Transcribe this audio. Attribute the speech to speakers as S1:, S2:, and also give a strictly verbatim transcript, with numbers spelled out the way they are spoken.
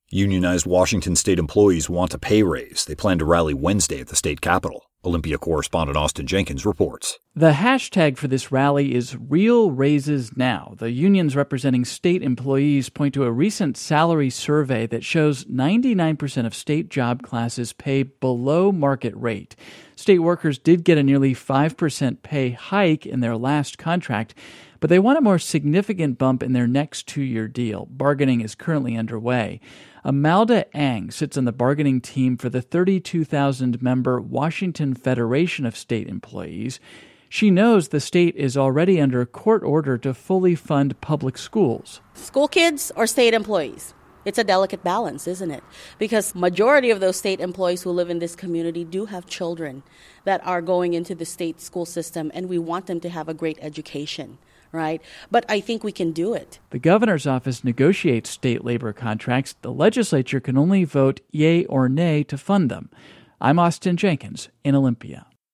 S1: Unionized Washington state employees want a pay raise. They plan to rally Wednesday at the state capitol. Olympia correspondent Austin Jenkins reports.
S2: The hashtag for this rally is Real Raises Now. The unions representing state employees point to a recent salary survey that shows ninety-nine percent of state job classes pay below market rate. State workers did get a nearly five percent pay hike in their last contract, but they want a more significant bump in their next two-year deal. Bargaining is currently underway. Amalda Ang sits on the bargaining team for the thirty-two thousand member Washington Federation of State Employees. She knows the state is already under a court order to fully fund public schools.
S3: School kids or state employees? It's a delicate balance, isn't it? Because majority of those state employees who live in this community do have children that are going into the state school system, and we want them to have a great education. Right? But I think we can do it.
S2: The governor's office negotiates state labor contracts. The legislature can only vote yay or nay to fund them. I'm Austin Jenkins in Olympia.